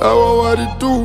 Sawa what it do?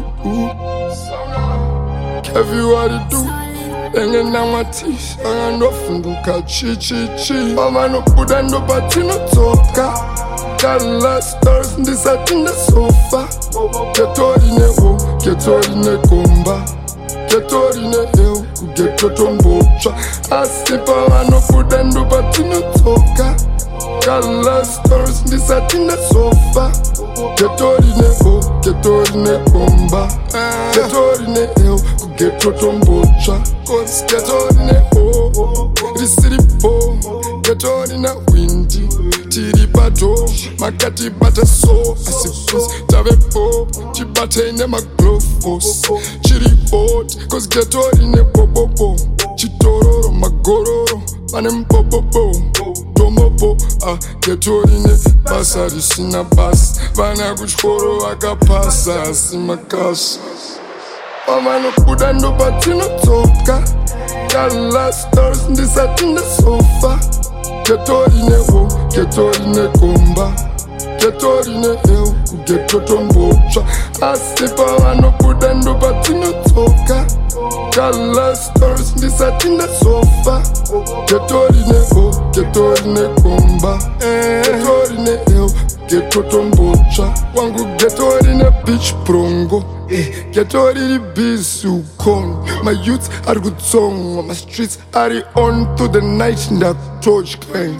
Kevi what it do? Enge na matisha Angandofunduka chi Mama no kuda ndo batino toka Kala stars ndisatinda sofa Ketorine ho, ketorine komba Ketorine eo, kugetoto mbocha Asipa wano kuda ndo batino toka Kala stars ndisatinda sofa Ketorine ho, ketorine komba Ketorine eo, kugetoto mbocha Cause ketorine ho, risiripo Ketorine windy Tiripato, makati bata so Asipus, tavepo Chibate ine maglofos Chiri hot, cause ketorine popopo Chitororo, magororo Mane mpopopo Tomopo, ketorine Basari sina bas Vana kuchkoro wakapasa Asimakasa Mama no kuda ndo batino toka Kala stars ndisatinda sofa Ketorine ho, ketorine komba Ketorine eo, kugetoto mbocha Asipa wano kuda ndo batino toka Kala stars ndisatinda sofa Ketorine ho, ketorine komba Ketorine eo, kugetoto mbocha Wangu ketorine bitch prongo Ketorine busy ukon My youths are good song My streets are on to the night Nda torch kind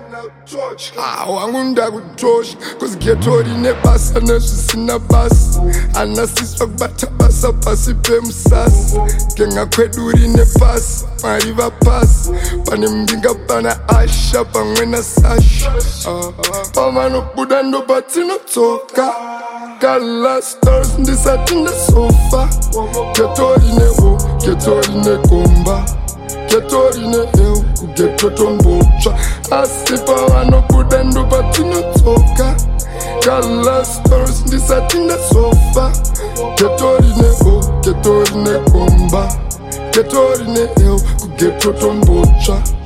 wangu nda kutosh Cause ketorine basa nesisina basi Anasiswa kubata basa pasi pe msasi Kenga kwedurine pasi Mariva pasi Pani mbinga pana asha Pangwena sasha Mama no kuda ndo batino toka Kala stars ndisatinda sofa Ketorine ho, ketorine komba Ketorine eo, kugetoto mbocha Asipa wano kuda ndo batino toka Kala stars ndisatinda sofa Ketorine ho, ketorine komba Ketorine eo, kugetoto mbocha